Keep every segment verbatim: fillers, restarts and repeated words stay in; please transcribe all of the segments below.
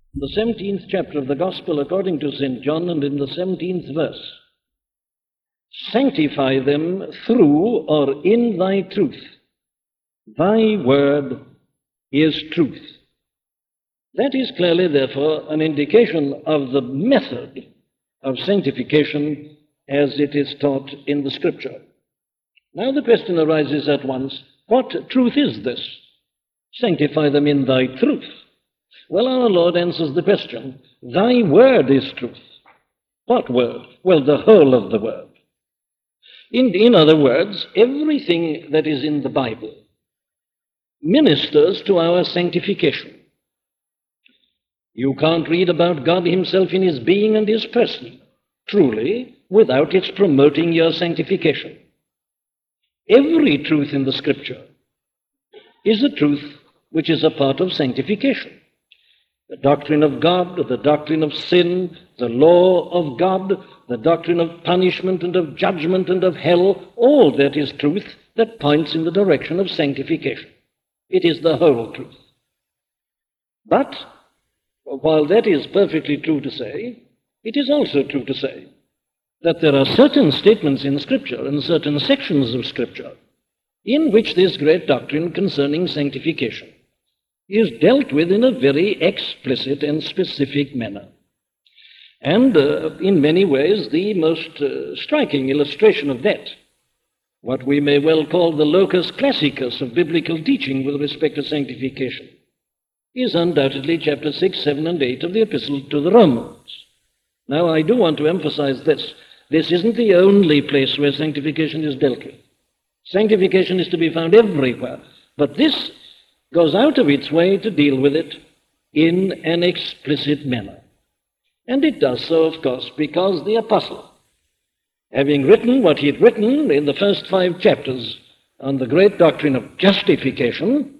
the seventeenth chapter of the Gospel according to Saint John, and in the seventeenth verse. Sanctify them through or in thy truth. Thy word is truth. That is clearly, therefore, an indication of the method of sanctification as it is taught in the Scripture. Now the question arises at once, what truth is this? Sanctify them in thy truth. Well, our Lord answers the question, thy word is truth. What word? Well, the whole of the word. In, in other words, everything that is in the Bible ministers to our sanctification. You can't read about God himself in his being and his person, truly, without its promoting your sanctification. Every truth in the Scripture is a truth which is a part of sanctification. The doctrine of God, the doctrine of sin, the law of God, the doctrine of punishment and of judgment and of hell, all that is truth that points in the direction of sanctification. It is the whole truth. But while that is perfectly true to say, it is also true to say that there are certain statements in Scripture and certain sections of Scripture in which this great doctrine concerning sanctification is dealt with in a very explicit and specific manner. And uh, in many ways, the most uh, striking illustration of that, what we may well call the locus classicus of biblical teaching with respect to sanctification, is undoubtedly chapter six, seven, and eight of the Epistle to the Romans. Now, I do want to emphasize this. This isn't the only place where sanctification is dealt with. Sanctification is to be found everywhere, but this goes out of its way to deal with it in an explicit manner. And it does so, of course, because the apostle, having written what he had written in the first five chapters on the great doctrine of justification,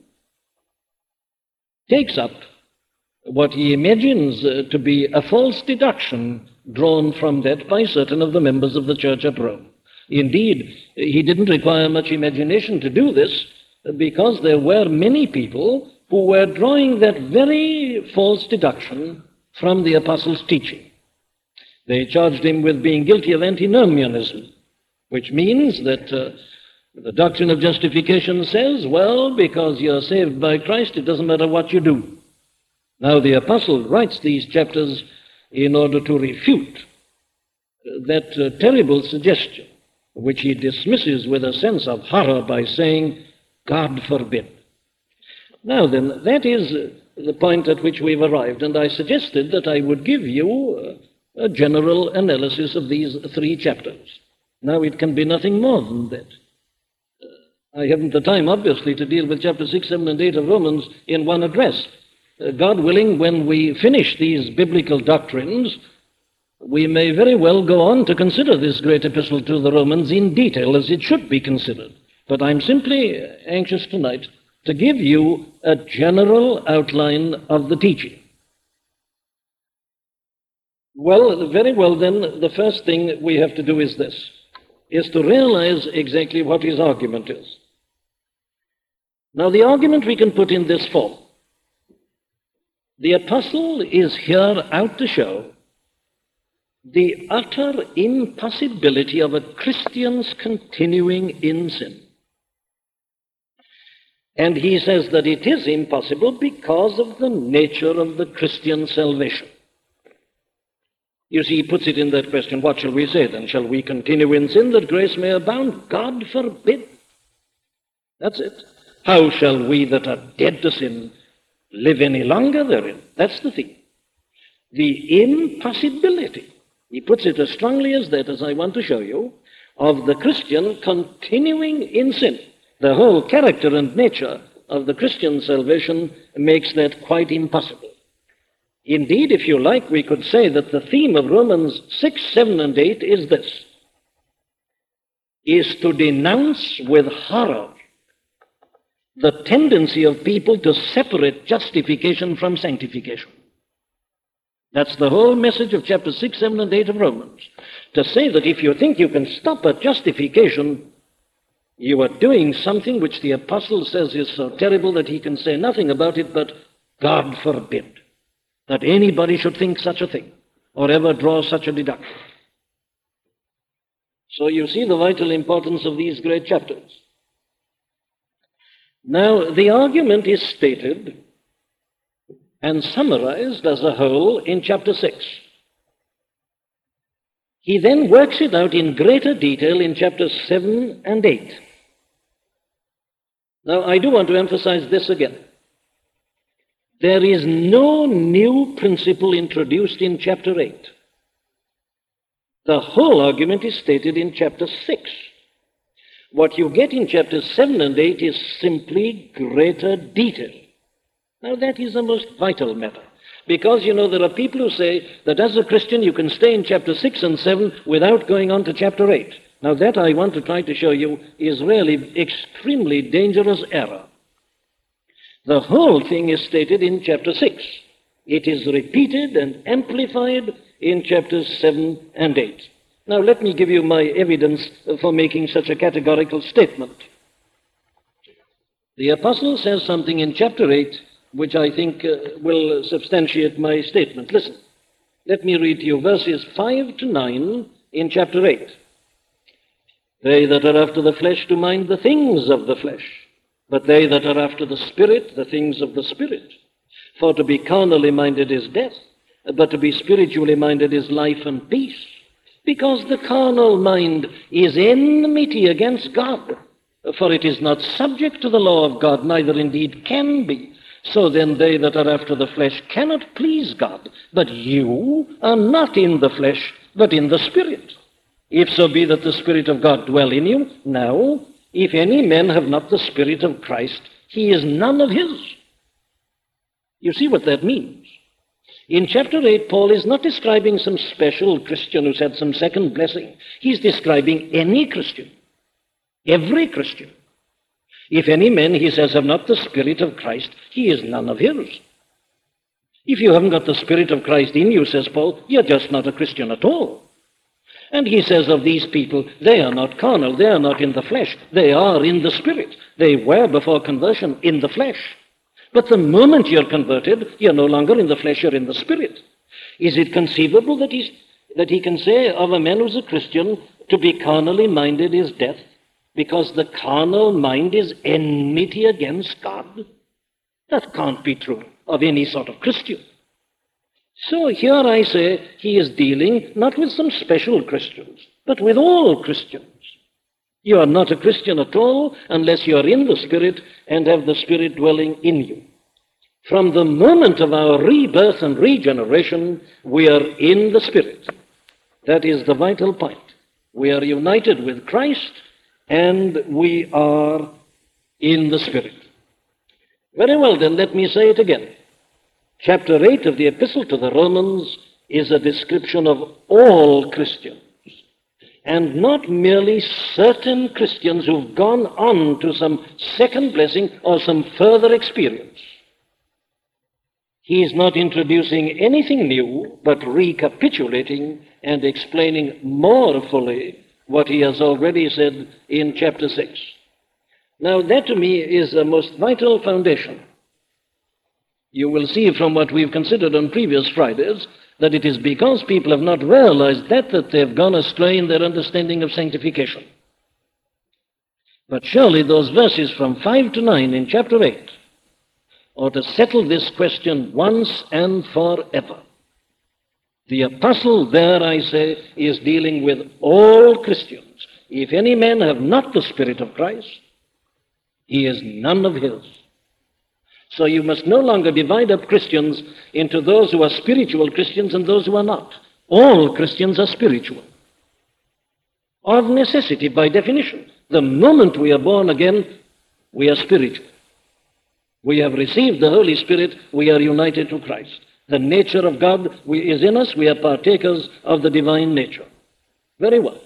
takes up what he imagines uh, to be a false deduction drawn from that by certain of the members of the church at Rome. Indeed, he didn't require much imagination to do this, because there were many people who were drawing that very false deduction from the apostles' teaching. They charged him with being guilty of antinomianism, which means that uh, the doctrine of justification says, well, because you're saved by Christ, it doesn't matter what you do. Now, the apostle writes these chapters in order to refute that uh, terrible suggestion, which he dismisses with a sense of horror by saying, God forbid. Now then, that is uh, the point at which we've arrived, and I suggested that I would give you uh, a general analysis of these three chapters. Now, it can be nothing more than that. I haven't the time, obviously, to deal with chapter six, seven, and eight of Romans in one address. Uh, God willing, when we finish these biblical doctrines, we may very well go on to consider this great epistle to the Romans in detail, as it should be considered. But I'm simply anxious tonight to give you a general outline of the teaching. Well, very well then, the first thing we have to do is this, is to realize exactly what his argument is. Now, the argument we can put in this form. The apostle is here out to show the utter impossibility of a Christian's continuing in sin. And he says that it is impossible because of the nature of the Christian salvation. You see, he puts it in that question, what shall we say then? Shall we continue in sin that grace may abound? God forbid. That's it. How shall we that are dead to sin live any longer therein? That's the thing. The impossibility, he puts it as strongly as that, as I want to show you, of the Christian continuing in sin. The whole character and nature of the Christian salvation makes that quite impossible. Indeed, if you like, we could say that the theme of Romans six, seven, and eight is this, is to denounce with horror the tendency of people to separate justification from sanctification. That's the whole message of chapter six, seven, and eight of Romans. To say that if you think you can stop at justification, you are doing something which the apostle says is so terrible that he can say nothing about it but God forbid. that anybody should think such a thing or ever draw such a deduction. So you see the vital importance of these great chapters. Now, the argument is stated and summarized as a whole in chapter six. He then works it out in greater detail in chapters seven and eight. Now, I do want to emphasize this again. There is no new principle introduced in chapter eight. The whole argument is stated in chapter six. What you get in chapters seven and eight is simply greater detail. Now, that is the most vital matter, because, you know, there are people who say that as a Christian you can stay in chapter six and seven without going on to chapter eight. Now, that I want to try to show you is really extremely dangerous error. The whole thing is stated in chapter six. It is repeated and amplified in chapters seven and eight. Now, let me give you my evidence for making such a categorical statement. The apostle says something in chapter eight which I think uh, will substantiate my statement. Listen, let me read to you verses five to nine in chapter eight. They that are after the flesh do mind the things of the flesh, but they that are after the Spirit, the things of the Spirit. For to be carnally minded is death, but to be spiritually minded is life and peace. Because the carnal mind is enmity against God, for it is not subject to the law of God, neither indeed can be. So then they that are after the flesh cannot please God. But you are not in the flesh, but in the Spirit. If so be that the Spirit of God dwell in you. Now, if any man have not the Spirit of Christ, he is none of his. You see what that means? In chapter eight, Paul is not describing some special Christian who's had some second blessing. He's describing any Christian, every Christian. If any man, he says, have not the Spirit of Christ, he is none of his. If you haven't got the Spirit of Christ in you, says Paul, you're just not a Christian at all. And he says of these people, they are not carnal, they are not in the flesh, they are in the Spirit. They were before conversion in the flesh. But the moment you're converted, you're no longer in the flesh, you're in the Spirit. Is it conceivable that, he's, that he can say of a man who's a Christian, to be carnally minded is death? Because the carnal mind is enmity against God. That can't be true of any sort of Christian. So here I say he is dealing not with some special Christians, but with all Christians. You are not a Christian at all unless you are in the Spirit and have the Spirit dwelling in you. From the moment of our rebirth and regeneration, we are in the Spirit. That is the vital point. We are united with Christ, and we are in the Spirit. Very well, then, let me say it again. Chapter eight of the Epistle to the Romans is a description of all Christians, and not merely certain Christians who've gone on to some second blessing or some further experience. He is not introducing anything new, but recapitulating and explaining more fully what he has already said in chapter six. Now, that to me is a most vital foundation. You will see from what we've considered on previous Fridays that it is because people have not realized that that they've gone astray in their understanding of sanctification. But surely those verses from five to nine in chapter eight ought to settle this question once and forever. The apostle there, I say, is dealing with all Christians. If any man have not the Spirit of Christ, he is none of his. So you must no longer divide up Christians into those who are spiritual Christians and those who are not. All Christians are spiritual. Of necessity, by definition. The moment we are born again, we are spiritual. We have received the Holy Spirit, we are united to Christ. The nature of God is in us, we are partakers of the divine nature. Very well.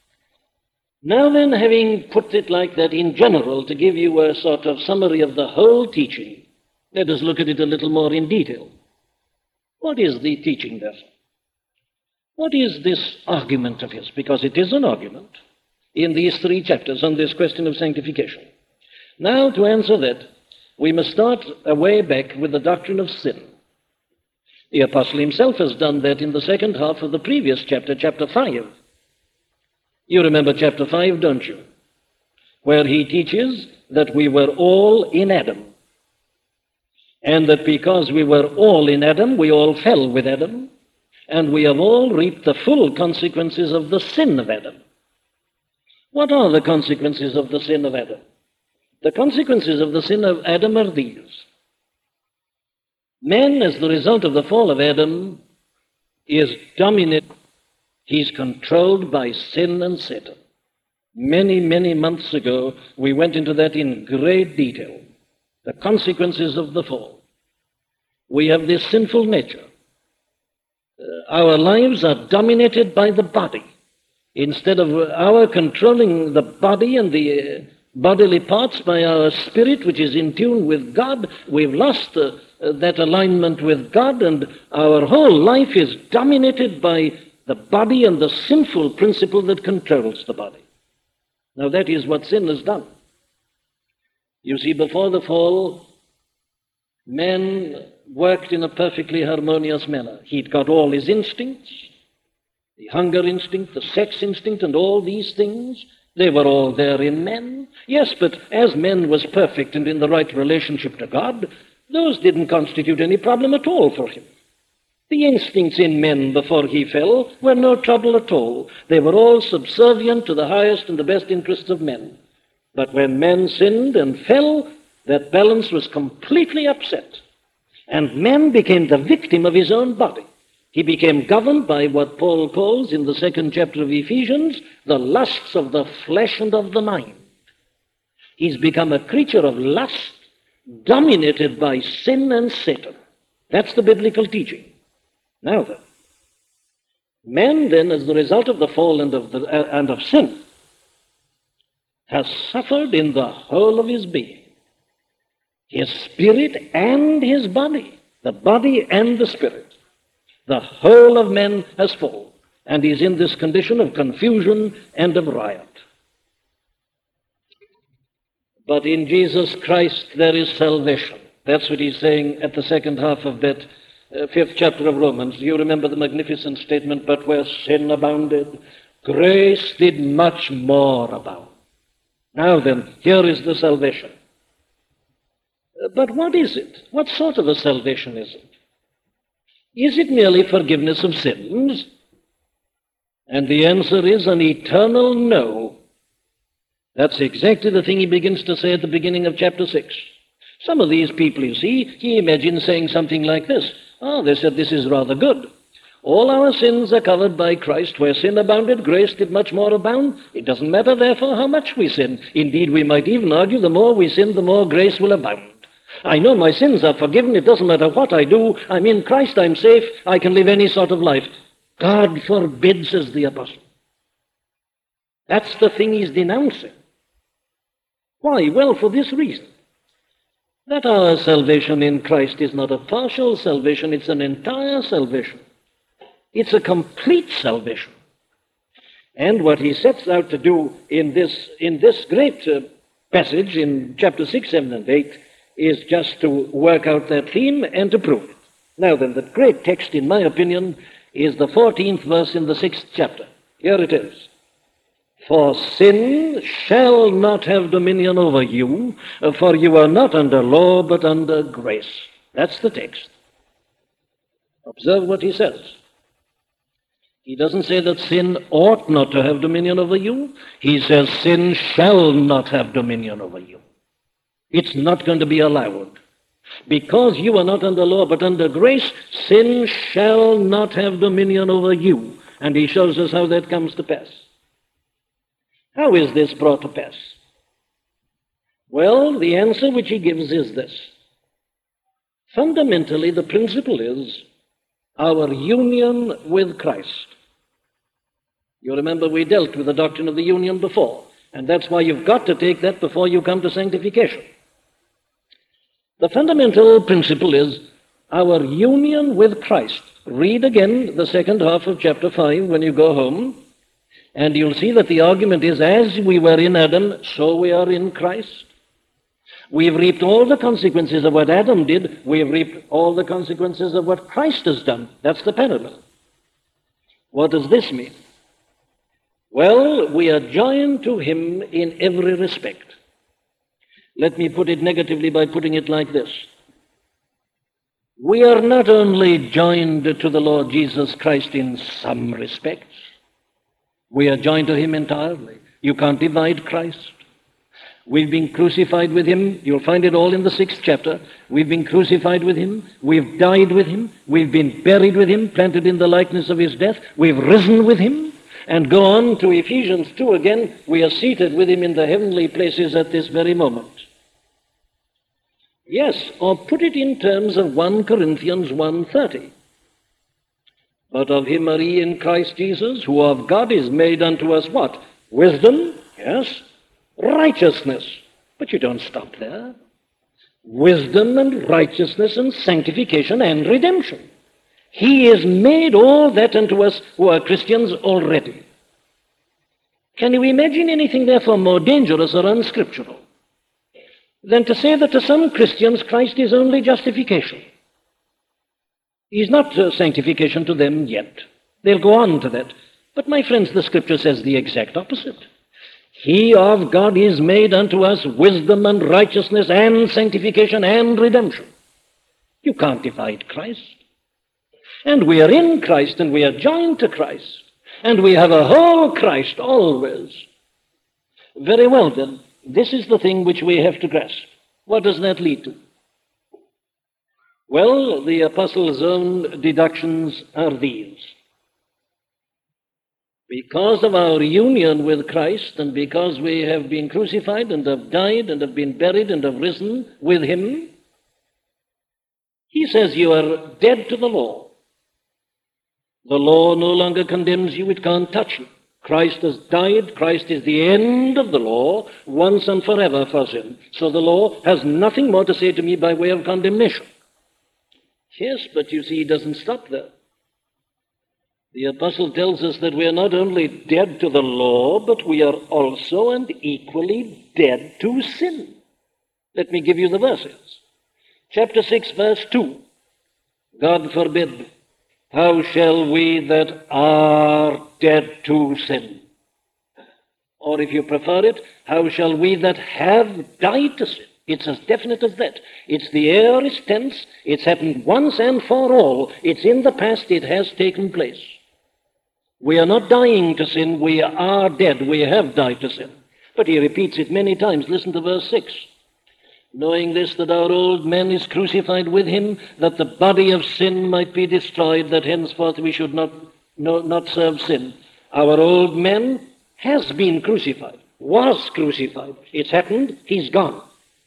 Now then, having put it like that in general, to give you a sort of summary of the whole teaching, let us look at it a little more in detail. What is the teaching, therefore? What is this argument of his? Because it is an argument in these three chapters on this question of sanctification. Now, to answer that, we must start a way back with the doctrine of sin. The apostle himself has done that in the second half of the previous chapter, chapter five. You remember chapter five, don't you? Where he teaches that we were all in Adam. And that because we were all in Adam, we all fell with Adam. And we have all reaped the full consequences of the sin of Adam. What are the consequences of the sin of Adam? The consequences of the sin of Adam are these. Man, as the result of the fall of Adam, is dominated. He's controlled by sin and Satan. Many, many months ago, we went into that in great detail. The consequences of the fall. We have this sinful nature. Uh, our lives are dominated by the body. Instead of our controlling the body and the uh, bodily parts by our spirit, which is in tune with God, we've lost uh, uh, that alignment with God, and our whole life is dominated by the body and the sinful principle that controls the body. Now that is what sin has done. You see, before the fall, man worked in a perfectly harmonious manner. He'd got all his instincts, the hunger instinct, the sex instinct, and all these things. They were all there in men. Yes, but as man was perfect and in the right relationship to God, those didn't constitute any problem at all for him. The instincts in men before he fell were no trouble at all. They were all subservient to the highest and the best interests of men. But when man sinned and fell, that balance was completely upset. And man became the victim of his own body. He became governed by what Paul calls in the second chapter of Ephesians, the lusts of the flesh and of the mind. He's become a creature of lust, dominated by sin and Satan. That's the biblical teaching. Now then, man then, as the result of the fall and of, the, uh, and of sin, has suffered in the whole of his being, his spirit and his body, the body and the spirit. The whole of man has fallen, and is in this condition of confusion and of riot. But in Jesus Christ there is salvation. That's what he's saying at the second half of that uh, fifth chapter of Romans. You remember the magnificent statement, but where sin abounded, grace did much more abound. Now then, here is the salvation. Uh, but what is it? What sort of a salvation is it? Is it merely forgiveness of sins? And the answer is an eternal no. That's exactly the thing he begins to say at the beginning of chapter six. Some of these people, you see, he imagines saying something like this. Oh, they said this is rather good. All our sins are covered by Christ. Where sin abounded, grace did much more abound. It doesn't matter, therefore, how much we sin. Indeed, we might even argue the more we sin, the more grace will abound. I know my sins are forgiven. It doesn't matter what I do. I'm in Christ. I'm safe. I can live any sort of life. God forbid, says the apostle. That's the thing he's denouncing. Why? Well, for this reason. That our salvation in Christ is not a partial salvation. It's an entire salvation. It's a complete salvation. And what he sets out to do in this, in this great uh, passage in chapter six, seven, and eight is just to work out that theme and to prove it. Now then, the great text, in my opinion, is the fourteenth verse in the sixth chapter. Here it is. For sin shall not have dominion over you, for you are not under law, but under grace. That's the text. Observe what he says. He doesn't say that sin ought not to have dominion over you. He says sin shall not have dominion over you. It's not going to be allowed. Because you are not under law but under grace, sin shall not have dominion over you. And he shows us how that comes to pass. How is this brought to pass? Well, the answer which he gives is this. Fundamentally, the principle is our union with Christ. You remember we dealt with the doctrine of the union before, and that's why you've got to take that before you come to sanctification. The fundamental principle is our union with Christ. Read again the second half of chapter five when you go home, and you'll see that the argument is as we were in Adam, so we are in Christ. We've reaped all the consequences of what Adam did. We've reaped all the consequences of what Christ has done. That's the parallel. What does this mean? Well, we are joined to him in every respect. Let me put it negatively by putting it like this. We are not only joined to the Lord Jesus Christ in some respects, we are joined to him entirely. You can't divide Christ. We've been crucified with him. You'll find it all in the sixth chapter. We've been crucified with him. We've died with him. We've been buried with him, planted in the likeness of his death. We've risen with him. And go on to Ephesians two again. We are seated with him in the heavenly places at this very moment. Yes, or put it in terms of First Corinthians one thirty. But of him are ye in Christ Jesus, who of God is made unto us what? Wisdom, yes. Righteousness. But you don't stop there. Wisdom and righteousness and sanctification and redemption. He has made all that unto us who are Christians already. Can you imagine anything therefore more dangerous or unscriptural than to say that to some Christians Christ is only justification? He's not uh, sanctification to them yet. They'll go on to that. But my friends, the Scripture says the exact opposite. He of God is made unto us wisdom and righteousness and sanctification and redemption. You can't divide Christ. And we are in Christ and we are joined to Christ. And we have a whole Christ always. Very well then, this is the thing which we have to grasp. What does that lead to? Well, the apostle's own deductions are these. Because of our union with Christ, and because we have been crucified and have died and have been buried and have risen with him, he says you are dead to the law. The law no longer condemns you, it can't touch you. Christ has died, Christ is the end of the law, once and forever for sin. So the law has nothing more to say to me by way of condemnation. Yes, but you see, he doesn't stop there. The apostle tells us that we are not only dead to the law, but we are also and equally dead to sin. Let me give you the verses. Chapter six, verse two. God forbid, how shall we that are dead to sin? Or if you prefer it, how shall we that have died to sin? It's as definite as that. It's the aorist tense. It's happened once and for all. It's in the past. It has taken place. We are not dying to sin. We are dead. We have died to sin. But he repeats it many times. Listen to verse six. Knowing this, that our old man is crucified with him, that the body of sin might be destroyed, that henceforth we should not, no, not serve sin. Our old man has been crucified, was crucified. It's happened. He's gone.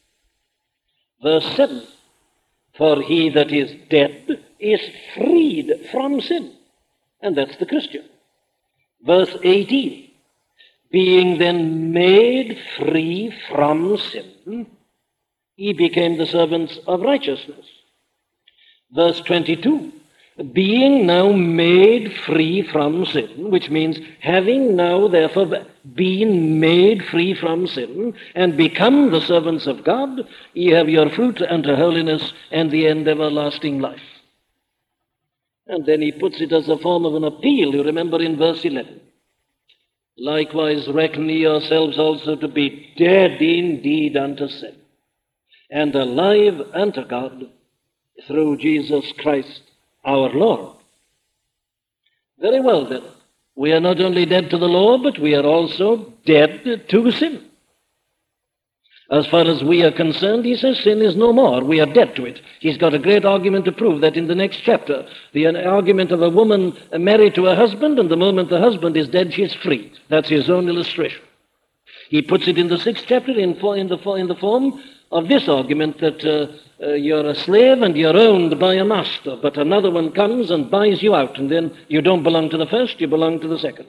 Verse seven. For he that is dead is freed from sin. And that's the Christian. Verse eighteen, being then made free from sin, he became the servants of righteousness. Verse twenty-two, being now made free from sin, which means having now therefore been made free from sin and become the servants of God, ye have your fruit unto holiness and the end everlasting life. And then he puts it as a form of an appeal, you remember in verse eleven. Likewise reckon ye yourselves also to be dead indeed unto sin, and alive unto God through Jesus Christ our Lord. Very well then, we are not only dead to the law, but we are also dead to sin. As far as we are concerned, he says sin is no more. We are dead to it. He's got a great argument to prove that in the next chapter. The argument of a woman married to a husband, and the moment the husband is dead, she's free. That's his own illustration. He puts it in the sixth chapter in, for, in, the, for, in the form of this argument that uh, uh, you're a slave and you're owned by a master, but another one comes and buys you out, and then you don't belong to the first, you belong to the second.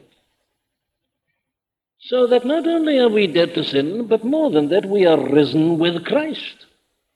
So that not only are we dead to sin, but more than that, we are risen with Christ.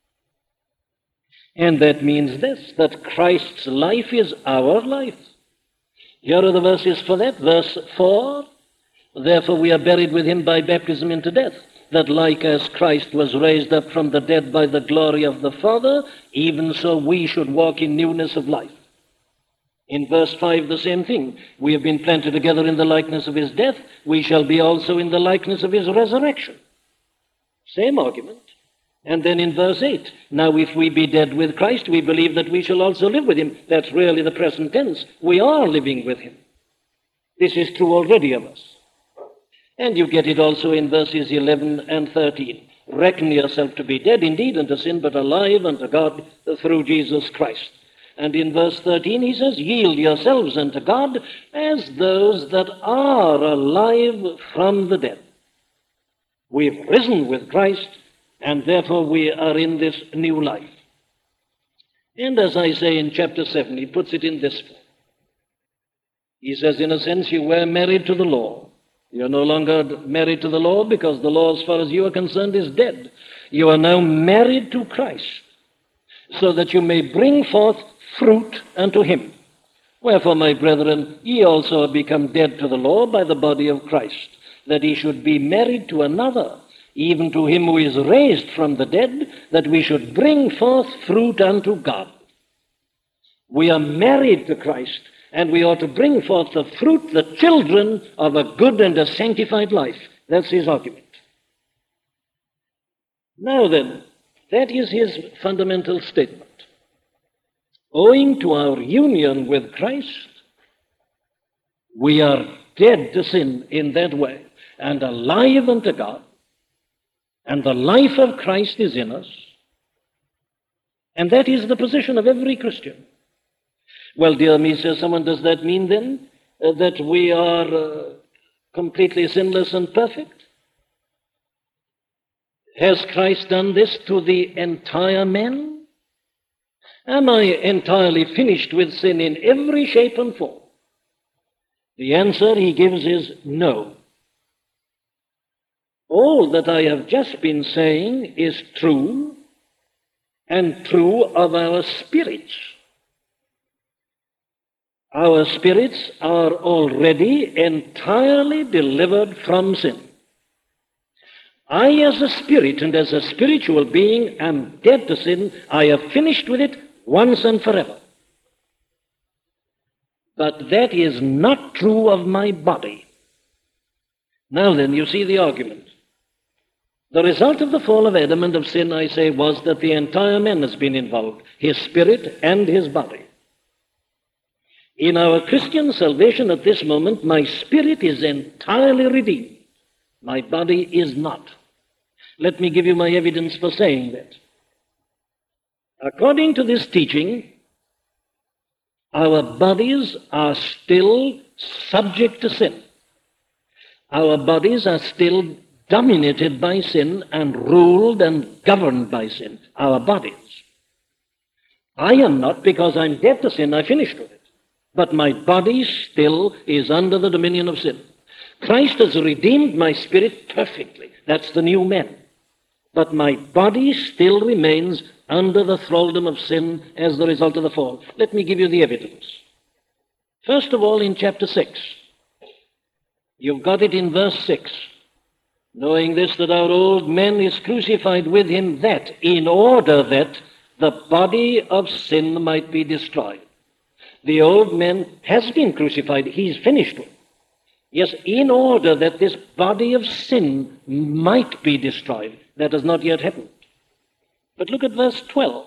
And that means this, that Christ's life is our life. Here are the verses for that. Verse four, therefore we are buried with him by baptism into death, that like as Christ was raised up from the dead by the glory of the Father, even so we should walk in newness of life. In verse five, the same thing. We have been planted together in the likeness of his death. We shall be also in the likeness of his resurrection. Same argument. And then in verse eight, now if we be dead with Christ, we believe that we shall also live with him. That's really the present tense. We are living with him. This is true already of us. And you get it also in verses eleven and thirteen. Reckon yourself to be dead indeed unto sin, but alive unto God through Jesus Christ. And in verse thirteen he says, yield yourselves unto God as those that are alive from the dead. We've risen with Christ, and therefore we are in this new life. And as I say in chapter seven, he puts it in this form. He says, in a sense, you were married to the law. You're no longer married to the law because the law, as far as you are concerned, is dead. You are now married to Christ, so that you may bring forth fruit unto him. Wherefore, my brethren, ye also are become dead to the law by the body of Christ, that he should be married to another, even to him who is raised from the dead, that we should bring forth fruit unto God. We are married to Christ, and we ought to bring forth the fruit, the children of a good and a sanctified life. That's his argument. Now then, that is his fundamental statement. Owing to our union with Christ, we are dead to sin in that way, and alive unto God, and the life of Christ is in us, and that is the position of every Christian. Well, dear me, says someone, does that mean then uh, that we are uh, completely sinless and perfect? Has Christ done this to the entire man? Am I entirely finished with sin in every shape and form? The answer he gives is no. All that I have just been saying is true, and true of our spirits. Our spirits are already entirely delivered from sin. I, as a spirit and as a spiritual being, am dead to sin. I have finished with it once and forever. But that is not true of my body. Now then, you see the argument. The result of the fall of Adam and of sin, I say, was that the entire man has been involved, his spirit and his body. In our Christian salvation at this moment, my spirit is entirely redeemed. My body is not. Let me give you my evidence for saying that. According to this teaching, our bodies are still subject to sin. Our bodies are still dominated by sin and ruled and governed by sin. Our bodies. I am not, because I'm dead to sin. I finished with it. But my body still is under the dominion of sin. Christ has redeemed my spirit perfectly. That's the new man. But my body still remains under the thraldom of sin as the result of the fall. Let me give you the evidence. First of all, in chapter six. You've got it in verse six. Knowing this, that our old man is crucified with him, that in order that the body of sin might be destroyed. The old man has been crucified. He's finished with. Yes, in order that this body of sin might be destroyed. That has not yet happened. But look at verse twelve.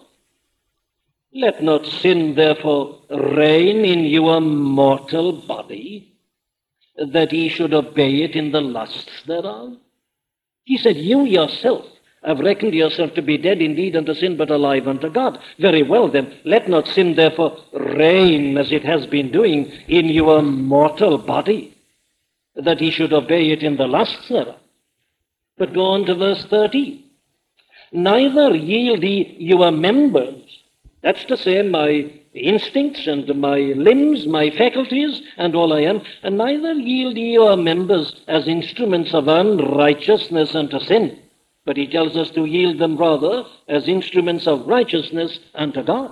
Let not sin, therefore, reign in your mortal body, that ye should obey it in the lusts thereof. He said, you yourself have reckoned yourself to be dead indeed unto sin, but alive unto God. Very well then, let not sin therefore reign as it has been doing in your mortal body, that he should obey it in the lusts thereof. But go on to verse thirteen. Neither yield ye your members, that's to say, my instincts and my limbs, my faculties, and all I am, and neither yield ye your members as instruments of unrighteousness unto sin. But he tells us to yield them rather as instruments of righteousness unto God.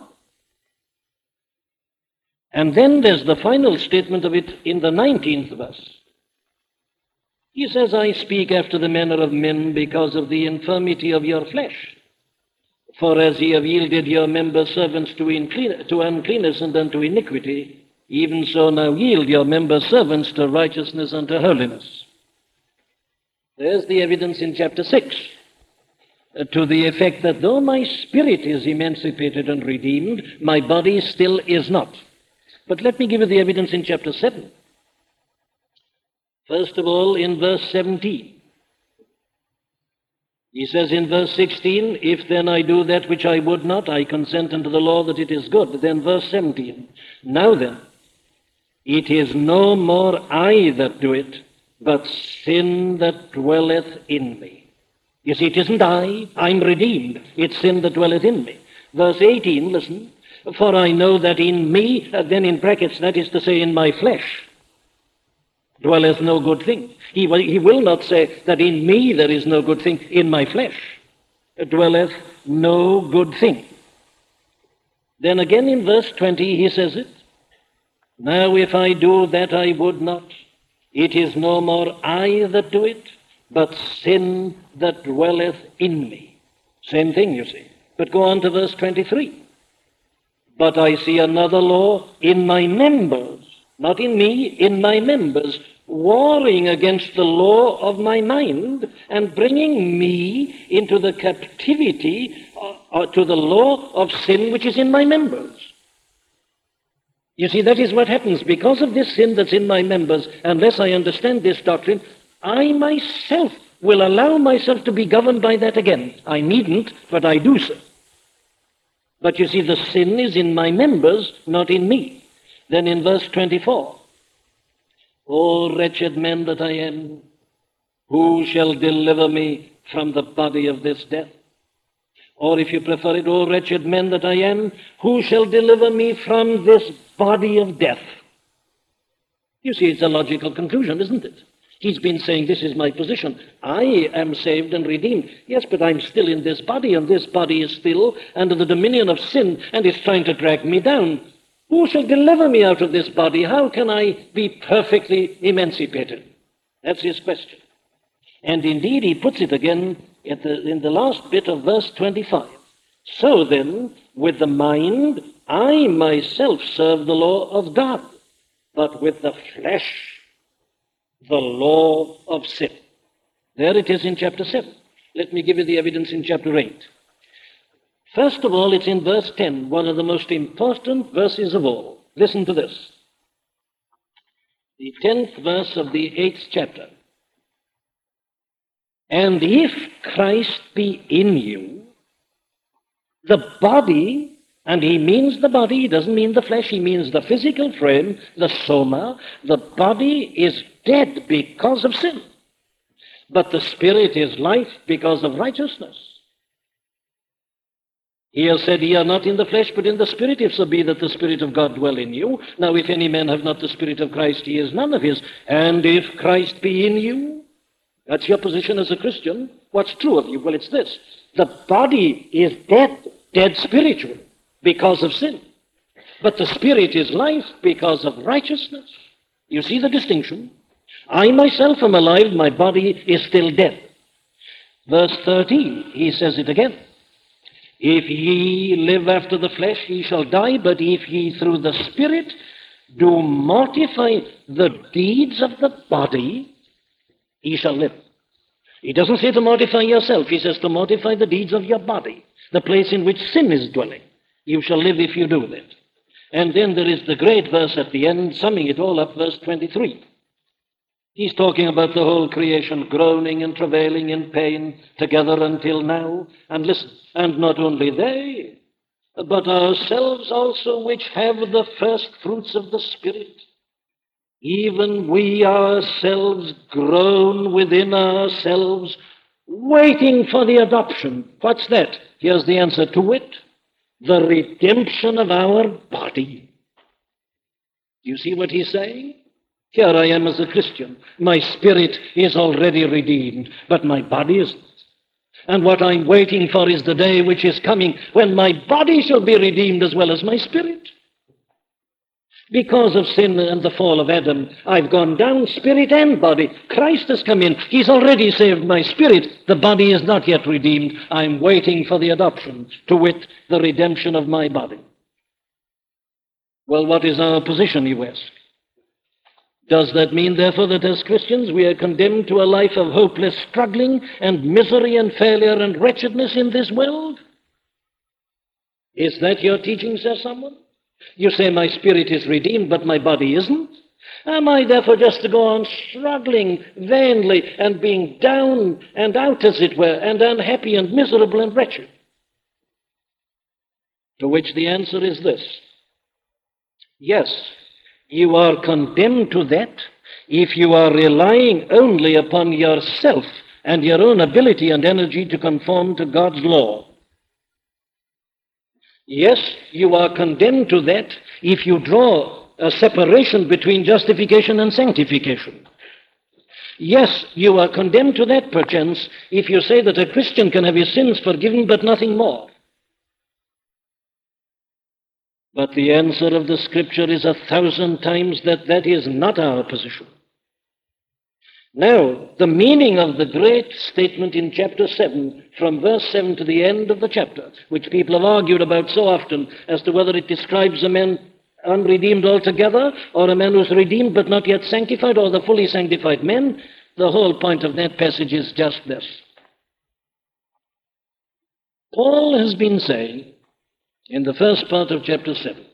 And then there's the final statement of it in the nineteenth verse. He says, I speak after the manner of men because of the infirmity of your flesh. For as ye have yielded your members servants to, unclean, to uncleanness and unto iniquity, even so now yield your members servants to righteousness and to holiness. There's the evidence in chapter six, uh, to the effect that though my spirit is emancipated and redeemed, my body still is not. But let me give you the evidence in chapter seven. First of all, in verse seventeen. He says in verse sixteen, if then I do that which I would not, I consent unto the law that it is good. Then verse seventeen, now then, it is no more I that do it, but sin that dwelleth in me. You see, it isn't I, I'm redeemed. It's sin that dwelleth in me. Verse eighteen, listen, for I know that in me, uh, then in brackets, that is to say in my flesh, dwelleth no good thing. He will, he will not say that in me there is no good thing. In my flesh dwelleth no good thing. Then again in verse twenty he says it. Now if I do that I would not, it is no more I that do it, but sin that dwelleth in me. Same thing, you see. But go on to verse twenty-three. But I see another law in my members, not in me, in my members, warring against the law of my mind and bringing me into the captivity uh, uh, to the law of sin which is in my members. You see, that is what happens. Because of this sin that's in my members, unless I understand this doctrine, I myself will allow myself to be governed by that again. I needn't, but I do so. But you see, the sin is in my members, not in me. Then in verse twenty-four, O wretched man that I am, who shall deliver me from the body of this death? Or if you prefer it, O wretched man that I am, who shall deliver me from this body of death? You see, it's a logical conclusion, isn't it? He's been saying, this is my position. I am saved and redeemed. Yes, but I'm still in this body, and this body is still under the dominion of sin, and it's trying to drag me down. Who shall deliver me out of this body? How can I be perfectly emancipated? That's his question. And indeed, he puts it again at the, in the last bit of verse twenty-five. So then, with the mind, I myself serve the law of God, but with the flesh, the law of sin. There it is in chapter seven. Let me give you the evidence in chapter eight. First of all, it's in verse ten, one of the most important verses of all. Listen to this. The tenth verse of the eighth chapter. And if Christ be in you, the body, and he means the body, he doesn't mean the flesh, he means the physical frame, the soma, the body is dead because of sin. But the spirit is life because of righteousness. He has said, ye are not in the flesh, but in the spirit, if so be that the Spirit of God dwell in you. Now, if any man have not the Spirit of Christ, he is none of his. And if Christ be in you, that's your position as a Christian. What's true of you? Well, it's this. The body is dead, dead spiritually, because of sin. But the spirit is life because of righteousness. You see the distinction? I myself am alive, my body is still dead. Verse thirteen, he says it again. If ye live after the flesh, ye shall die, but if ye through the Spirit do mortify the deeds of the body, ye shall live. He doesn't say to mortify yourself, he says to mortify the deeds of your body, the place in which sin is dwelling. You shall live if you do that. And then there is the great verse at the end, summing it all up, verse twenty-three. He's talking about the whole creation groaning and travailing in pain together until now. And listen, and not only they, but ourselves also, which have the first fruits of the Spirit, even we ourselves groan within ourselves, waiting for the adoption. What's that? Here's the answer to it. The redemption of our body. Do you see what he's saying? Here I am as a Christian. My spirit is already redeemed, but my body isn't. And what I'm waiting for is the day which is coming when my body shall be redeemed as well as my spirit. Because of sin and the fall of Adam, I've gone down, spirit and body. Christ has come in. He's already saved my spirit. The body is not yet redeemed. I'm waiting for the adoption, to wit, the redemption of my body. Well, what is our position, you ask? Does that mean, therefore, that as Christians we are condemned to a life of hopeless struggling and misery and failure and wretchedness in this world? Is that your teaching, says someone? You say my spirit is redeemed, but my body isn't? Am I therefore just to go on struggling vainly and being down and out, as it were, and unhappy and miserable and wretched? To which the answer is this. Yes, you are condemned to that if you are relying only upon yourself and your own ability and energy to conform to God's law. Yes, you are condemned to that if you draw a separation between justification and sanctification. Yes, you are condemned to that, perchance, if you say that a Christian can have his sins forgiven but nothing more. But the answer of the Scripture is a thousand times that that is not our position. Now, the meaning of the great statement in chapter seven, from verse seven to the end of the chapter, which people have argued about so often as to whether it describes a man unredeemed altogether, or a man who's redeemed but not yet sanctified, or the fully sanctified man, the whole point of that passage is just this. Paul has been saying, in the first part of chapter seven,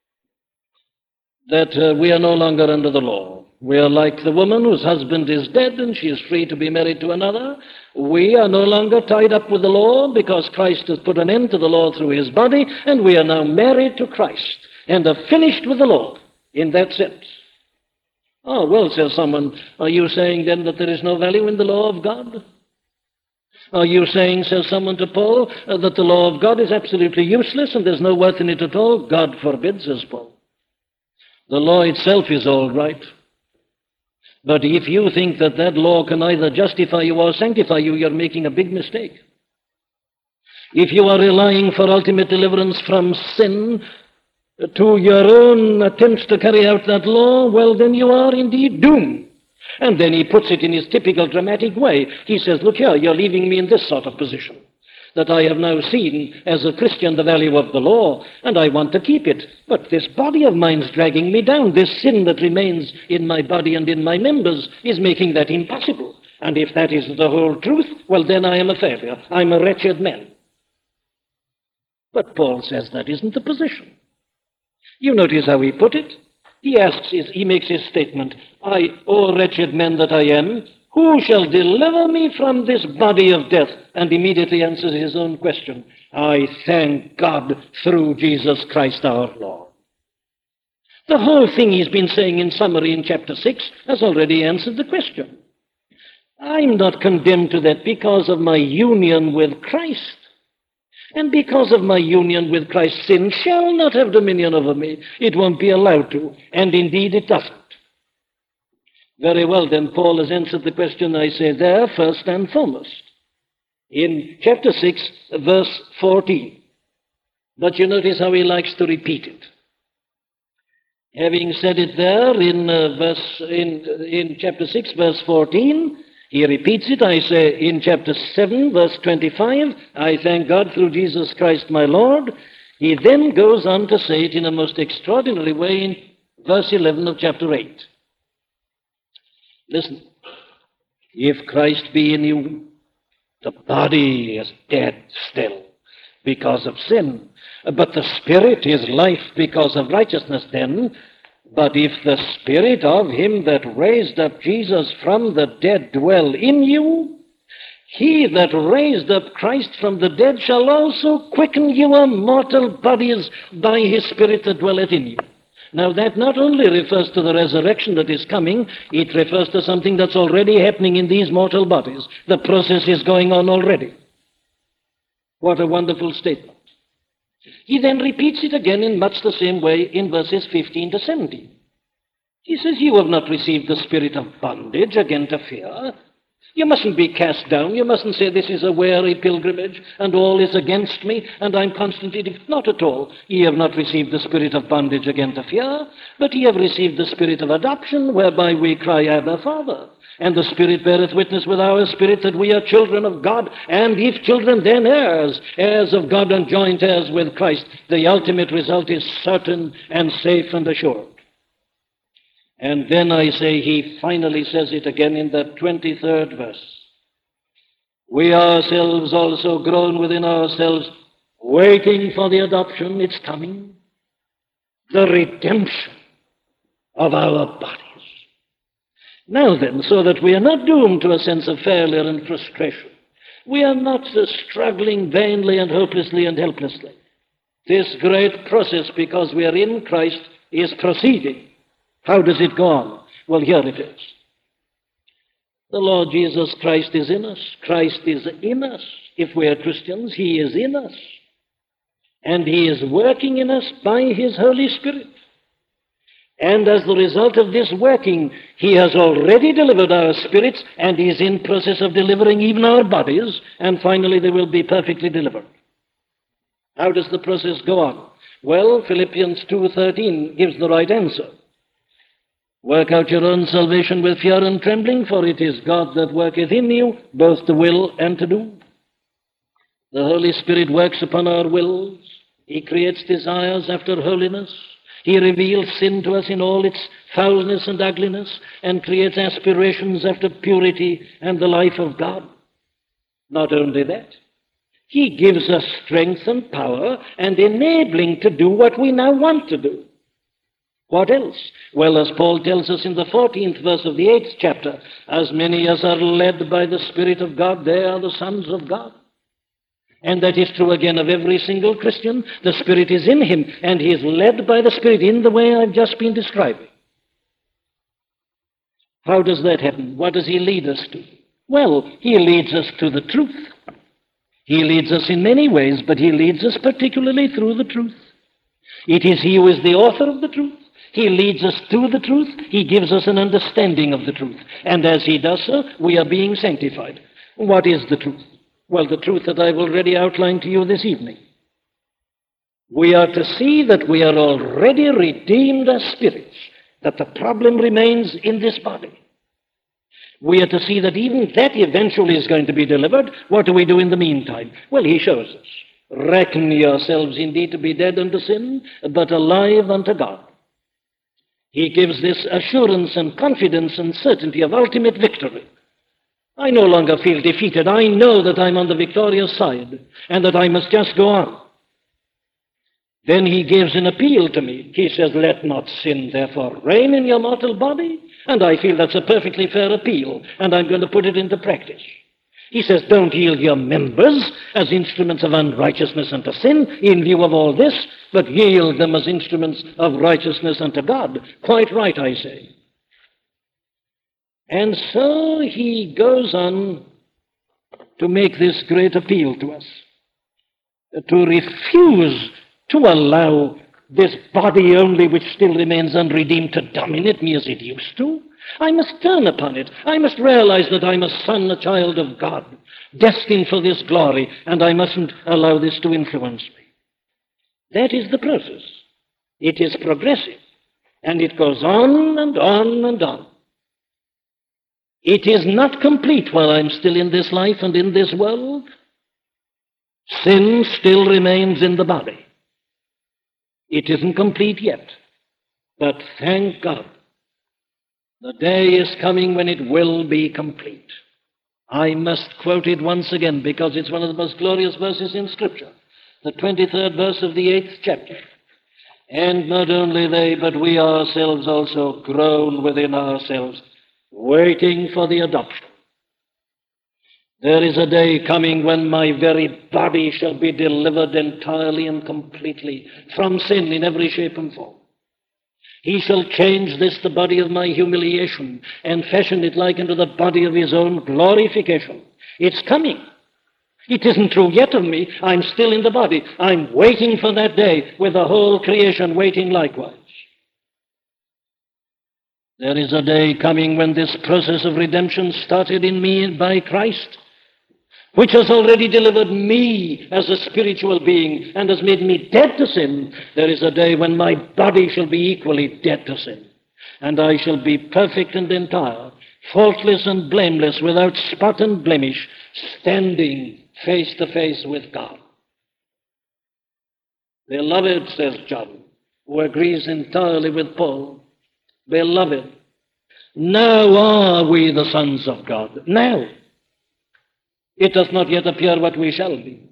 that uh, we are no longer under the law. We are like the woman whose husband is dead and she is free to be married to another. We are no longer tied up with the law because Christ has put an end to the law through his body, and we are now married to Christ and are finished with the law in that sense. Oh, well, says someone, are you saying then that there is no value in the law of God? Are you saying, says someone to Paul, uh, that the law of God is absolutely useless and there's no worth in it at all? God forbid, says Paul. The law itself is all right. But if you think that that law can either justify you or sanctify you, you're making a big mistake. If you are relying for ultimate deliverance from sin to your own attempts to carry out that law, well, then you are indeed doomed. And then he puts it in his typical dramatic way. He says, look here, you're leaving me in this sort of position, that I have now seen as a Christian the value of the law, and I want to keep it. But this body of mine's dragging me down. This sin that remains in my body and in my members is making that impossible. And if that is the whole truth, well, then I am a failure. I'm a wretched man. But Paul says that isn't the position. You notice how he put it? He asks, he makes his statement, I, O wretched man that I am, who shall deliver me from this body of death? And immediately answers his own question. I thank God through Jesus Christ our Lord. The whole thing he's been saying in summary in chapter six has already answered the question. I'm not condemned to that because of my union with Christ. And because of my union with Christ, sin shall not have dominion over me. It won't be allowed to. And indeed it doesn't. Very well, then Paul has answered the question, I say, there first and foremost. In chapter six, verse fourteen. But you notice how he likes to repeat it. Having said it there in uh, verse in in chapter six, verse fourteen, he repeats it, I say, in chapter seven, verse twenty-five, I thank God through Jesus Christ my Lord. He then goes on to say it in a most extraordinary way in verse eleven of chapter eight. Listen, if Christ be in you, the body is dead still because of sin, but the Spirit is life because of righteousness then. But if the Spirit of him that raised up Jesus from the dead dwell in you, he that raised up Christ from the dead shall also quicken your mortal bodies by his Spirit that dwelleth in you. Now that not only refers to the resurrection that is coming, it refers to something that's already happening in these mortal bodies. The process is going on already. What a wonderful statement. He then repeats it again in much the same way in verses fifteen to seventeen. He says, you have not received the spirit of bondage again to fear, You mustn't be cast down. You mustn't say this is a weary pilgrimage and all is against me and I'm constantly... De-. Not at all. Ye have not received the spirit of bondage again to fear, but ye have received the spirit of adoption, whereby we cry, Abba, Father. And the Spirit beareth witness with our spirit that we are children of God, and if children, then heirs, heirs of God and joint heirs with Christ. The ultimate result is certain and safe and assured. And then I say he finally says it again in the twenty-third verse. We ourselves also groan within ourselves, waiting for the adoption. It's coming. The redemption of our bodies. Now then, so that we are not doomed to a sense of failure and frustration. We are not uh, struggling vainly and hopelessly and helplessly. This great process, because we are in Christ, is proceeding. How does it go on? Well, here it is. The Lord Jesus Christ is in us. Christ is in us. If we are Christians, he is in us. And he is working in us by his Holy Spirit. And as the result of this working, he has already delivered our spirits, and he is in process of delivering even our bodies, and finally they will be perfectly delivered. How does the process go on? Well, Philippians two thirteen gives the right answer. Work out your own salvation with fear and trembling, for it is God that worketh in you, both to will and to do. The Holy Spirit works upon our wills. He creates desires after holiness. He reveals sin to us in all its foulness and ugliness, and creates aspirations after purity and the life of God. Not only that, he gives us strength and power and enabling to do what we now want to do. What else? Well, as Paul tells us in the fourteenth verse of the eighth chapter, as many as are led by the Spirit of God, they are the sons of God. And that is true again of every single Christian. The Spirit is in him, and he is led by the Spirit in the way I've just been describing. How does that happen? What does he lead us to? Well, he leads us to the truth. He leads us in many ways, but he leads us particularly through the truth. It is he who is the author of the truth. He leads us to the truth. He gives us an understanding of the truth. And as he does so, we are being sanctified. What is the truth? Well, the truth that I've already outlined to you this evening. We are to see that we are already redeemed as spirits, that the problem remains in this body. We are to see that even that eventually is going to be delivered. What do we do in the meantime? Well, he shows us. Reckon yourselves indeed to be dead unto sin, but alive unto God. He gives this assurance and confidence and certainty of ultimate victory. I no longer feel defeated. I know that I'm on the victorious side and that I must just go on. Then he gives an appeal to me. He says, let not sin therefore reign in your mortal body. And I feel that's a perfectly fair appeal, and I'm going to put it into practice. He says, don't yield your members as instruments of unrighteousness unto sin in view of all this, but yield them as instruments of righteousness unto God. Quite right, I say. And so he goes on to make this great appeal to us, to refuse to allow this body only which still remains unredeemed to dominate me as it used to. I must turn upon it. I must realize that I'm a son, a child of God, destined for this glory, and I mustn't allow this to influence me. That is the process. It is progressive, and it goes on and on and on. It is not complete while I'm still in this life and in this world. Sin still remains in the body. It isn't complete yet, but thank God, the day is coming when it will be complete. I must quote it once again because it's one of the most glorious verses in Scripture, the twenty-third verse of the eighth chapter. And not only they, but we ourselves also groan within ourselves, waiting for the adoption. There is a day coming when my very body shall be delivered entirely and completely from sin in every shape and form. He shall change this, the body of my humiliation, and fashion it like unto the body of his own glorification. It's coming. It isn't true yet of me. I'm still in the body. I'm waiting for that day with the whole creation waiting likewise. There is a day coming when this process of redemption started in me by Christ, which has already delivered me as a spiritual being and has made me dead to sin. There is a day when my body shall be equally dead to sin, and I shall be perfect and entire, faultless and blameless, without spot and blemish, standing face to face with God. Beloved, says John, who agrees entirely with Paul, beloved, now are we the sons of God. Now. It does not yet appear what we shall be.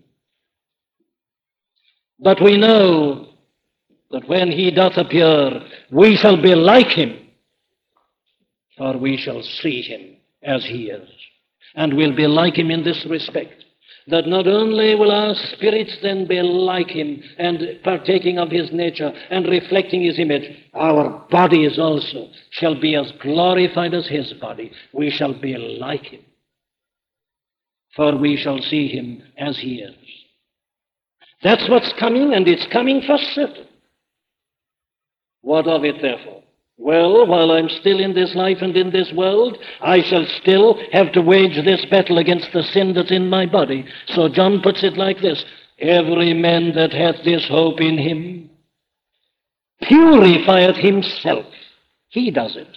But we know that when he doth appear, we shall be like him, for we shall see him as he is. And we'll be like him in this respect, that not only will our spirits then be like him and partaking of his nature and reflecting his image, our bodies also shall be as glorified as his body. We shall be like him, for we shall see him as he is. That's what's coming, and it's coming for certain. What of it, therefore? Well, while I'm still in this life and in this world, I shall still have to wage this battle against the sin that's in my body. So John puts it like this: every man that hath this hope in him purifieth himself. He does it,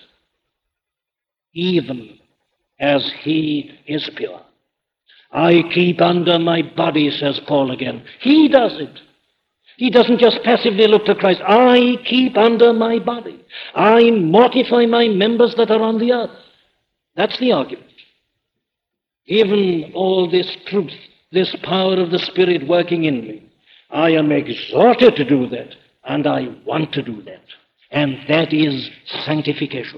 even as he is pure. I keep under my body, says Paul again. He does it. He doesn't just passively look to Christ. I keep under my body. I mortify my members that are on the earth. That's the argument. Given all this truth, this power of the Spirit working in me, I am exhorted to do that, and I want to do that. And that is sanctification.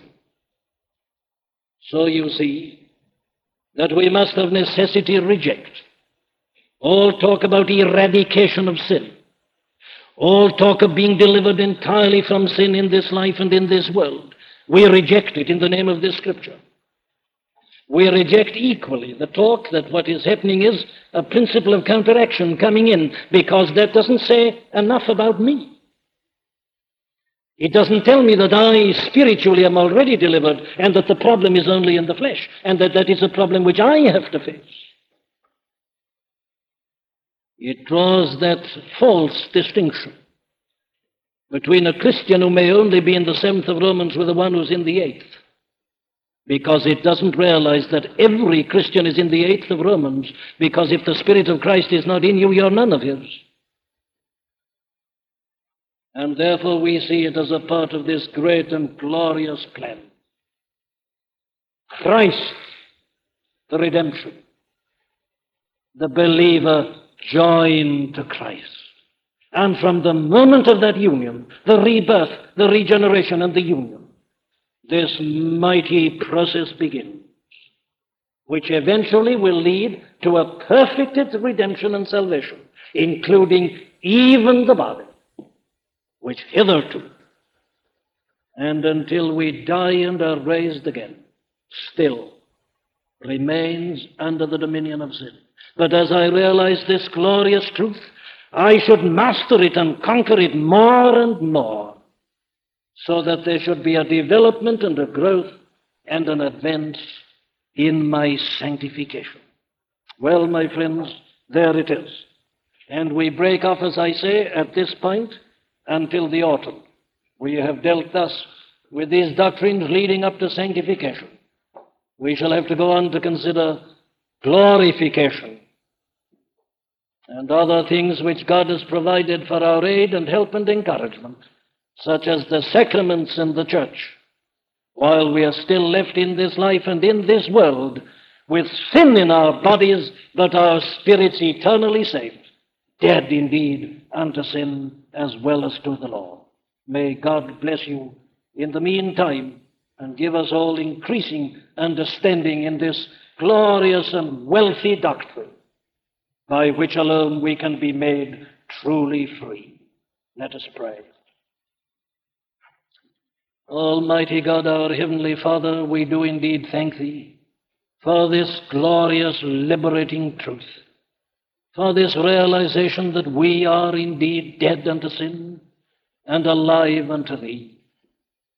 So you see that we must of necessity reject all talk about eradication of sin, all talk of being delivered entirely from sin in this life and in this world. We reject it in the name of this Scripture. We reject equally the talk that what is happening is a principle of counteraction coming in, because that doesn't say enough about me. It doesn't tell me that I spiritually am already delivered and that the problem is only in the flesh, and that that is a problem which I have to face. It draws that false distinction between a Christian who may only be in the seventh of Romans with the one who's in the eighth, because it doesn't realize that every Christian is in the eighth of Romans, because if the Spirit of Christ is not in you, you're none of his. And therefore we see it as a part of this great and glorious plan. Christ, the redemption, the believer joined to Christ. And from the moment of that union, the rebirth, the regeneration, and the union, this mighty process begins, which eventually will lead to a perfected redemption and salvation, including even the body, which hitherto, and until we die and are raised again, still remains under the dominion of sin. But as I realize this glorious truth, I should master it and conquer it more and more, so that there should be a development and a growth and an advance in my sanctification. Well, my friends, there it is. And we break off, as I say, at this point until the autumn. We have dealt thus with these doctrines leading up to sanctification. We shall have to go on to consider glorification and other things which God has provided for our aid and help and encouragement, such as the sacraments in the church, while we are still left in this life and in this world with sin in our bodies, but our spirits eternally saved, dead indeed unto sin as well as to the law. May God bless you in the meantime and give us all increasing understanding in this glorious and wealthy doctrine, by which alone we can be made truly free. Let us pray. Almighty God, our Heavenly Father, we do indeed thank Thee for this glorious, liberating truth, for this realization that we are indeed dead unto sin and alive unto Thee.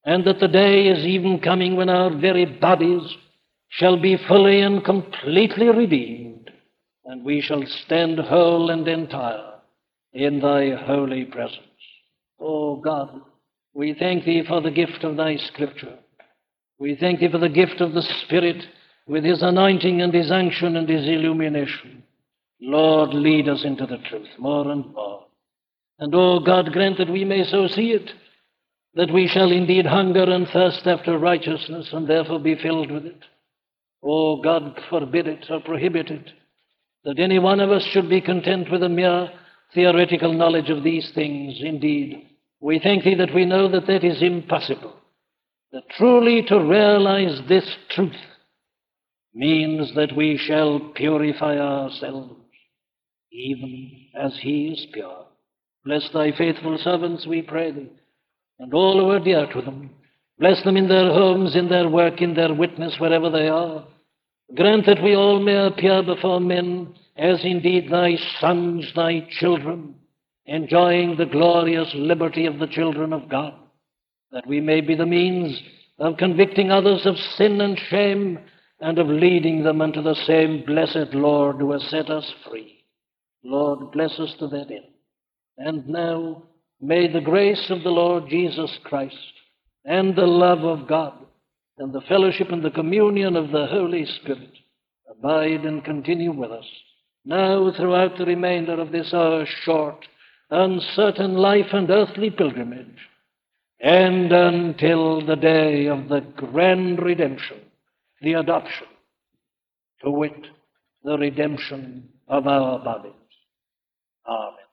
and that the day is even coming when our very bodies shall be fully and completely redeemed, and we shall stand whole and entire in thy holy presence. O God, we thank thee for the gift of thy Scripture. We thank thee for the gift of the Spirit with his anointing and his unction and his illumination. Lord, lead us into the truth more and more. And, O God, grant that we may so see it, that we shall indeed hunger and thirst after righteousness and therefore be filled with it. O God, forbid it or prohibit it, that any one of us should be content with a mere theoretical knowledge of these things. Indeed, we thank thee that we know that that is impossible, that truly to realize this truth means that we shall purify ourselves, even as he is pure. Bless thy faithful servants, we pray thee, and all who are dear to them. Bless them in their homes, in their work, in their witness, wherever they are. Grant that we all may appear before men as indeed thy sons, thy children, enjoying the glorious liberty of the children of God, that we may be the means of convicting others of sin and shame and of leading them unto the same blessed Lord who has set us free. Lord, bless us to that end. And now may the grace of the Lord Jesus Christ and the love of God and the fellowship and the communion of the Holy Spirit abide and continue with us now throughout the remainder of this our short, uncertain life and earthly pilgrimage, and until the day of the grand redemption, the adoption, to wit, the redemption of our bodies. Amen.